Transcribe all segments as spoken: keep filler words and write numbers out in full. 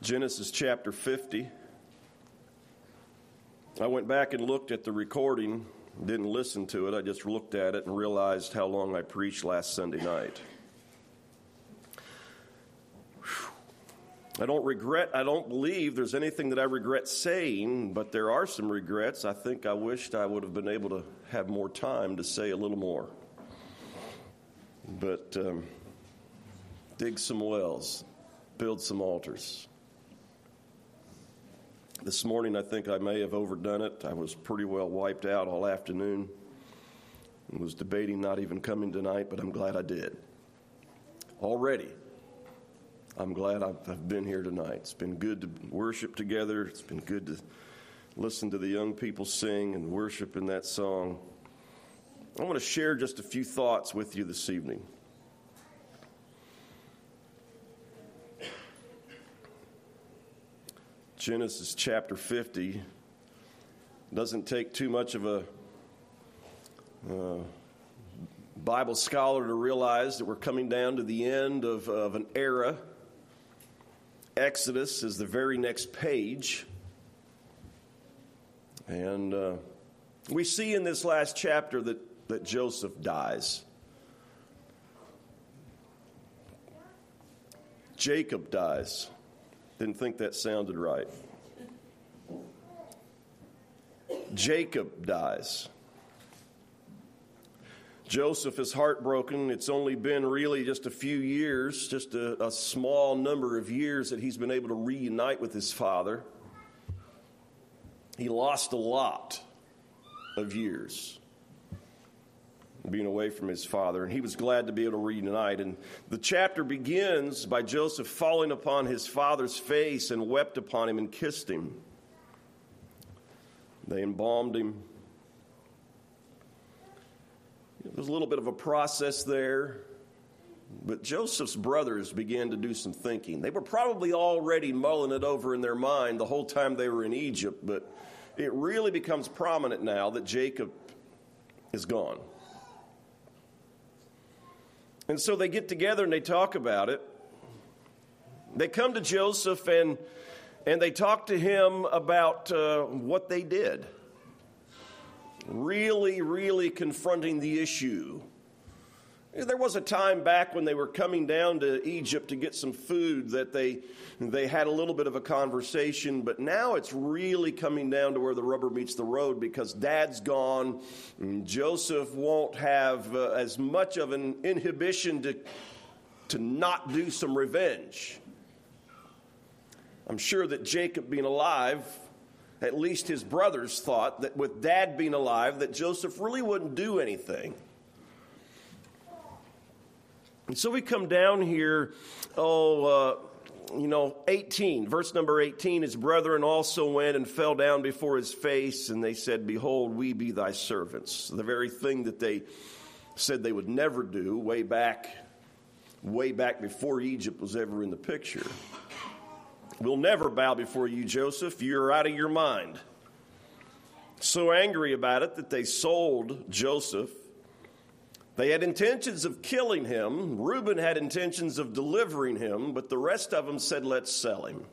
Genesis chapter fifty. I went back and looked at the recording, didn't listen to it. I just looked at it and realized how long I preached last Sunday night. I don't regret, I don't believe there's anything that I regret saying, but there are some regrets. I think I wished I would have been able to have more time to say a little more. But um, dig some wells, build some altars. This morning, I think I may have overdone it. I was pretty well wiped out all afternoon and was debating not even coming tonight, but I'm glad I did. Already, I'm glad I've been here tonight. It's been good to worship together. It's been good to listen to the young people sing and worship in that song. I want to share just a few thoughts with you this evening. Genesis chapter fifty doesn't take too much of a uh, Bible scholar to realize that we're coming down to the end of, of an era. Exodus is the very next page. And uh, we see in this last chapter that, that Joseph dies. Jacob dies. Didn't think that sounded right. Jacob dies. Joseph is heartbroken. It's only been really just a few years, just a, a small number of years that he's been able to reunite with his father. He lost a lot of years being away from his father, and he was glad to be able to reunite. And the chapter begins by Joseph falling upon his father's face and wept upon him and kissed him. They embalmed him. There's a little bit of a process there, but Joseph's brothers began to do some thinking. They were probably already mulling it over in their mind the whole time they were in Egypt, but it really becomes prominent now that Jacob is gone. And so they get together and they talk about it. They come to Joseph and and they talk to him about uh, what they did. Really, really confronting the issue. There was a time back when they were coming down to Egypt to get some food that they they had a little bit of a conversation, but now it's really coming down to where the rubber meets the road because Dad's gone, and Joseph won't have uh, as much of an inhibition to to not do some revenge. I'm sure that Jacob being alive, at least his brothers thought that with Dad being alive, that Joseph really wouldn't do anything. And so we come down here, oh, uh, you know, eighteen, verse number eighteen, his brethren also went and fell down before his face, and they said, behold, we be thy servants. The very thing that they said they would never do way back, way back before Egypt was ever in the picture. We'll never bow before you, Joseph. You're out of your mind. So angry about it that they sold Joseph. They had intentions of killing him. Reuben had intentions of delivering him, but the rest of them said, let's sell him.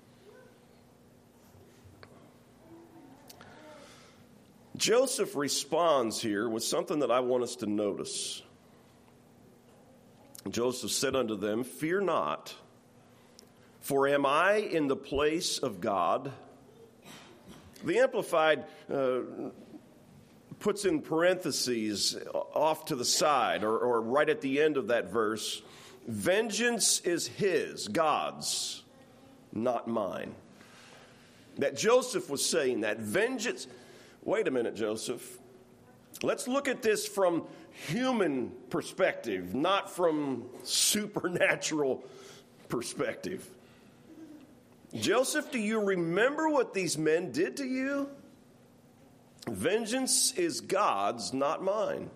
Joseph responds here with something that I want us to notice. Joseph said unto them, fear not, for am I in the place of God? The Amplified uh, puts in parentheses off to the side or, or right at the end of that verse, vengeance is his, God's, not mine. That Joseph was saying that vengeance, wait a minute, Joseph. Let's look at this from human perspective, not from supernatural perspective. Joseph, do you remember what these men did to you? Vengeance is God's, not mine.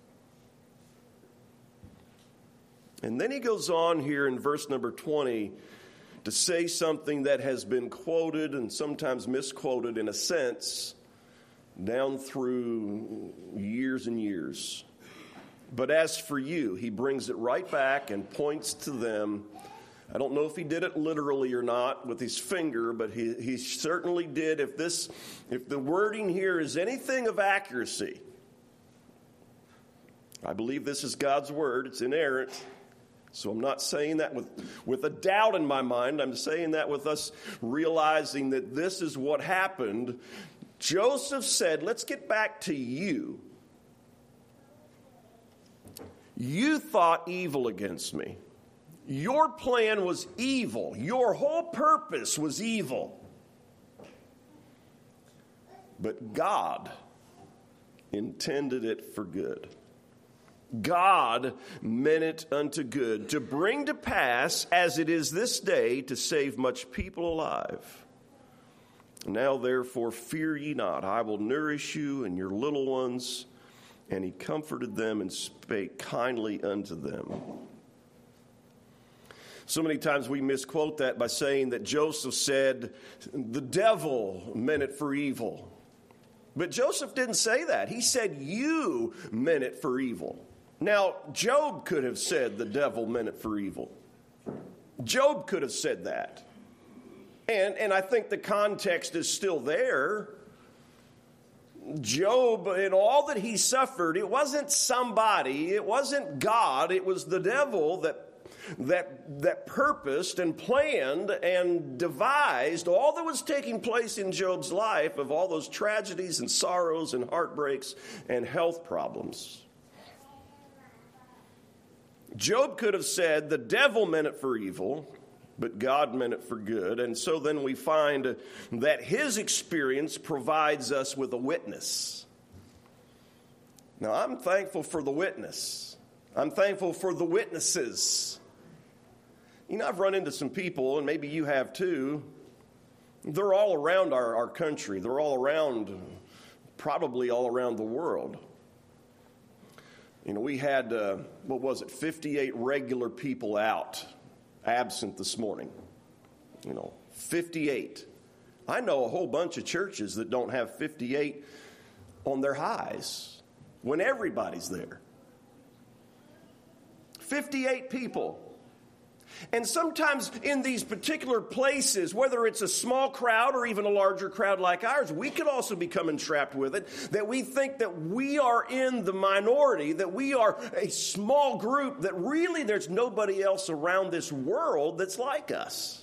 And then he goes on here in verse number twenty to say something that has been quoted and sometimes misquoted in a sense down through years and years. But as for you, he brings it right back and points to them I don't know if he did it literally or not with his finger, but he, he certainly did. If this, if the wording here is anything of accuracy, I believe this is God's word. It's inerrant. So I'm not saying that with, with a doubt in my mind. I'm saying that with us realizing that this is what happened. Joseph said, let's get back to you. You thought evil against me. Your plan was evil. Your whole purpose was evil. But God intended it for good. God meant it unto good, to bring to pass, as it is this day, to save much people alive. Now therefore fear ye not, I will nourish you and your little ones. And he comforted them and spake kindly unto them. So many times we misquote that by saying that Joseph said, the devil meant it for evil. But Joseph didn't say that. He said, you meant it for evil. Now, Job could have said the devil meant it for evil. Job could have said that. And, and I think the context is still there. Job, in all that he suffered, it wasn't somebody, it wasn't God, it was the devil that that that purposed and planned and devised all that was taking place in Job's life, of all those tragedies and sorrows and heartbreaks and health problems. Job could have said the devil meant it for evil, but God meant it for good. And so then we find that his experience provides us with a witness. Now, I'm thankful for the witness. I'm thankful for the witnesses. You know, I've run into some people, and maybe you have too. They're all around our, our country. They're all around, probably all around the world. You know, we had, uh, what was it, fifty-eight regular people out, absent this morning. You know, fifty-eight. I know a whole bunch of churches that don't have fifty-eight on their highs when everybody's there. fifty-eight people. And sometimes in these particular places, whether it's a small crowd or even a larger crowd like ours, we could also become entrapped with it, that we think that we are in the minority, that we are a small group, that really there's nobody else around this world that's like us.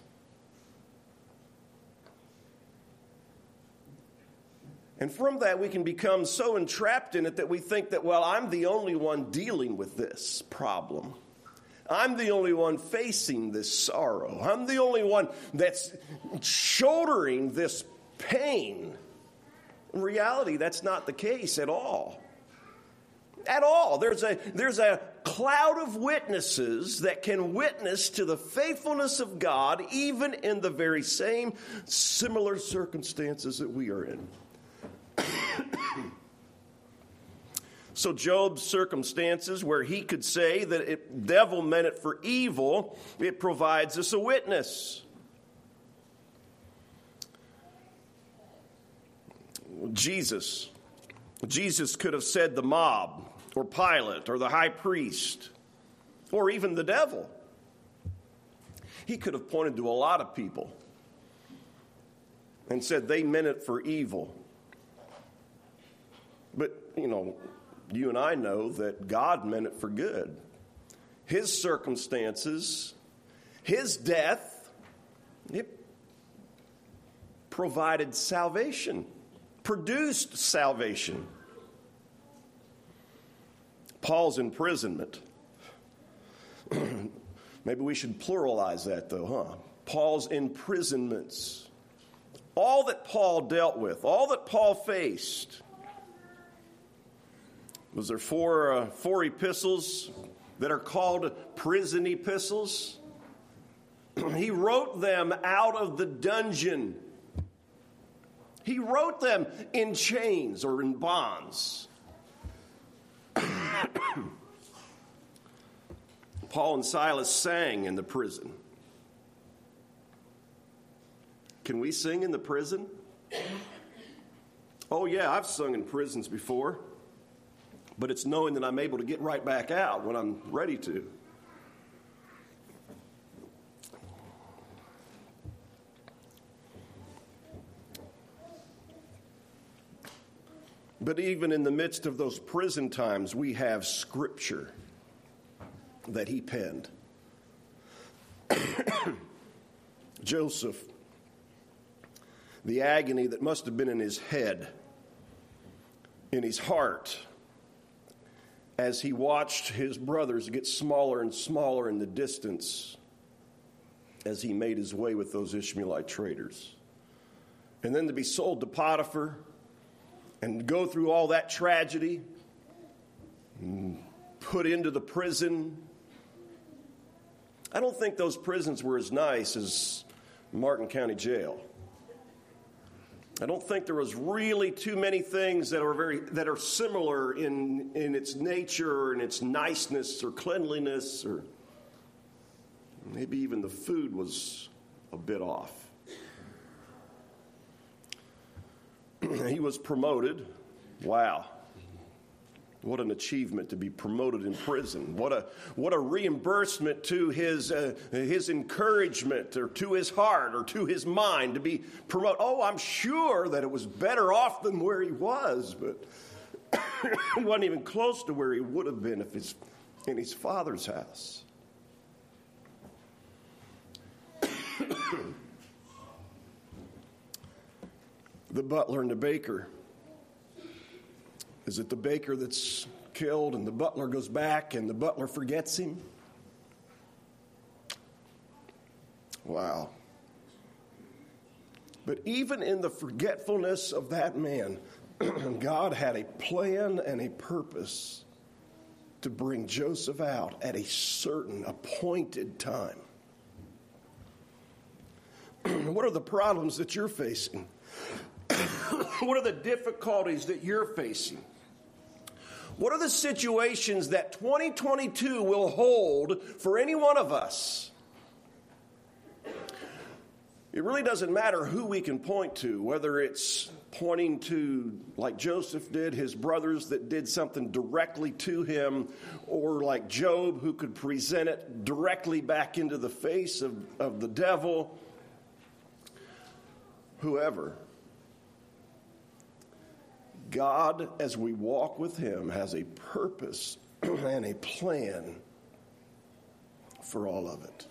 And from that, we can become so entrapped in it that we think that, well, I'm the only one dealing with this problem. I'm the only one facing this sorrow. I'm the only one that's shouldering this pain. In reality, that's not the case at all. At all. There's a, there's a cloud of witnesses that can witness to the faithfulness of God, even in the very same similar circumstances that we are in. So Job's circumstances, where he could say that it, the devil meant it for evil, it provides us a witness. Jesus. Jesus could have said the mob, or Pilate, or the high priest, or even the devil. He could have pointed to a lot of people and said they meant it for evil. But, you know, you and I know that God meant it for good. His circumstances, his death, it provided salvation, produced salvation. Paul's imprisonment. Maybe we should pluralize that though, huh? Paul's imprisonments. All that Paul dealt with, all that Paul faced. Was there four, uh, four epistles that are called prison epistles? He wrote them out of the dungeon. He wrote them in chains or in bonds. Paul and Silas sang in the prison. Can we sing in the prison? Oh yeah, I've sung in prisons before. But it's knowing that I'm able to get right back out when I'm ready to. But even in the midst of those prison times, we have Scripture that he penned. Joseph, the agony that must have been in his head, in his heart, as he watched his brothers get smaller and smaller in the distance as he made his way with those Ishmaelite traders. And then to be sold to Potiphar and go through all that tragedy, and put into the prison. I don't think those prisons were as nice as Martin County Jail. I don't think there was really too many things that are very that are similar in, in its nature and its niceness or cleanliness, or maybe even the food was a bit off. He was promoted. Wow. What an achievement to be promoted in prison. What a what a reimbursement to his uh, his encouragement, or to his heart, or to his mind to be promoted. Oh, I'm sure that it was better off than where he was, but he wasn't even close to where he would have been if he's in his father's house. The butler and the baker. Is it the baker that's killed and the butler goes back and the butler forgets him? Wow. But even in the forgetfulness of that man, God had a plan and a purpose to bring Joseph out at a certain appointed time. What are the problems that you're facing? What are the difficulties that you're facing? What are the situations that twenty twenty-two will hold for any one of us? It really doesn't matter who we can point to, whether it's pointing to, like Joseph did, his brothers that did something directly to him, or like Job, who could present it directly back into the face of, of the devil. Whoever. God, as we walk with him, has a purpose and a plan for all of it.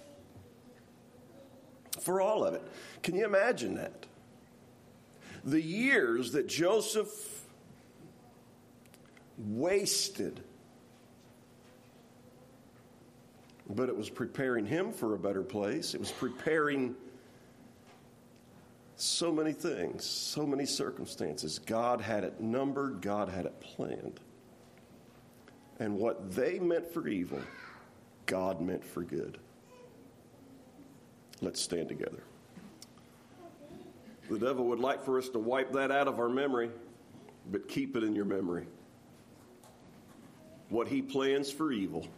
For all of it. Can you imagine that? The years that Joseph wasted, but it was preparing him for a better place. It was preparing so many things, so many circumstances. God had it numbered. God had it planned. And what they meant for evil, God meant for good. Let's stand together. The devil would like for us to wipe that out of our memory, but keep it in your memory. What he plans for evil,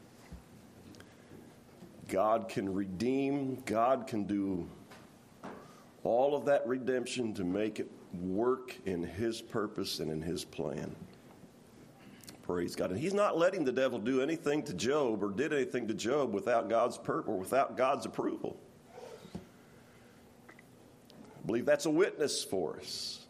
God can redeem. God can do all of that redemption to make it work in his purpose and in his plan. Praise God. And he's not letting the devil do anything to Job or did anything to Job without God's purpose or without God's approval. I believe that's a witness for us.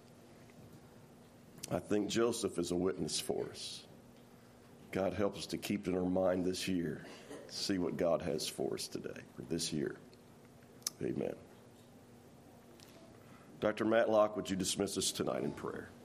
I think Joseph is a witness for us. God help us to keep it in our mind this year. See what God has for us today, or this year. Amen. Doctor Matlock, would you dismiss us tonight in prayer?